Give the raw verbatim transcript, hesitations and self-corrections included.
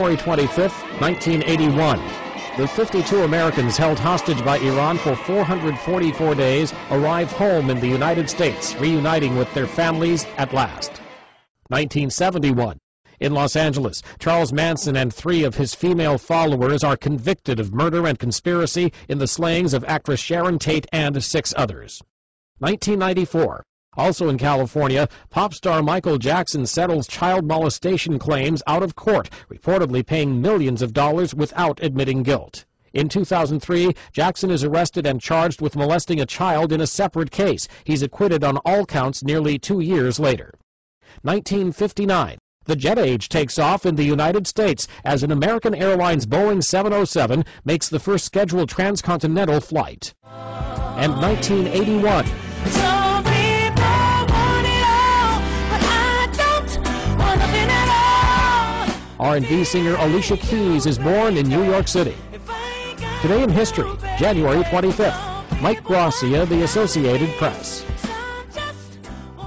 January twenty-fifth, nineteen eighty-one. The fifty-two Americans held hostage by Iran for four hundred forty-four days arrive home in the United States, reuniting with their families at last. nineteen seventy-one. In Los Angeles, Charles Manson and three of his female followers are convicted of murder and conspiracy in the slayings of actress Sharon Tate and six others. nineteen ninety-four. Also in California, pop star Michael Jackson settles child molestation claims out of court, reportedly paying millions of dollars without admitting guilt. In two thousand three, Jackson is arrested and charged with molesting a child in a separate case. He's acquitted on all counts nearly two years later. nineteen fifty-nine. The jet age takes off in the United States as an American Airlines Boeing seven oh seven makes the first scheduled transcontinental flight. And nineteen eighty-one. R and B singer Alicia Keys is born in New York City. Today in history, January twenty-fifth. Mike Gracia, The Associated Press.